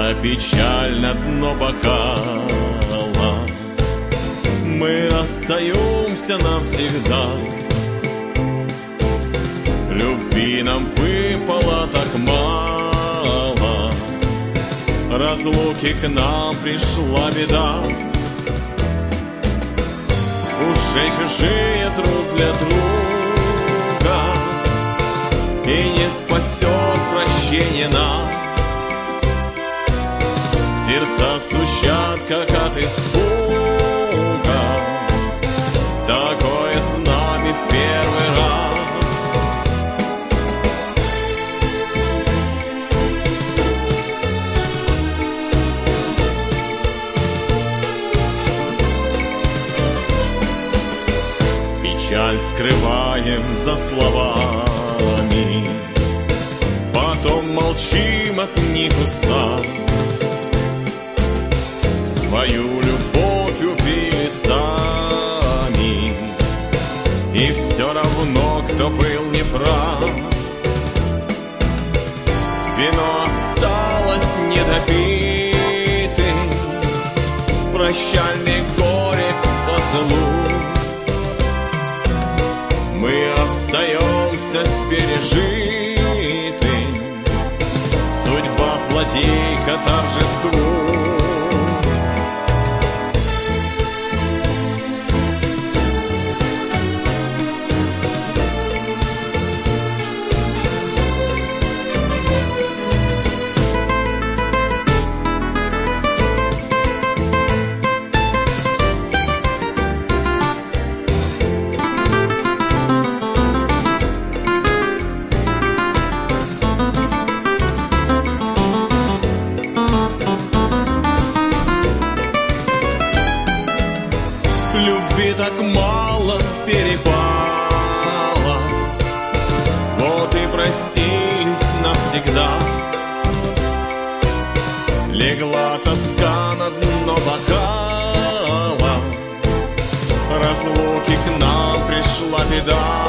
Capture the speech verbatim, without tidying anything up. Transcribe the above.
эта печаль на дно бокала. Мы расстаемся навсегда. Любви нам выпало так мало, разлуки к нам пришла беда. Уже чужие друг для друга, и не спасет прощение нас. Сердца стучат, как от испуга, такое с нами в первый раз. Печаль скрываем за словами, потом молчим от них устав. Свою любовь убили сами, и все равно, кто был неправ. Вино осталось недопитым, прощальный горек поцелуй. Мы остаемся с пережитым, судьба злодейка торжествует. Любви так мало перепало, вот и простились навсегда. Легла тоска на дно бокала, разлуки к нам пришла беда.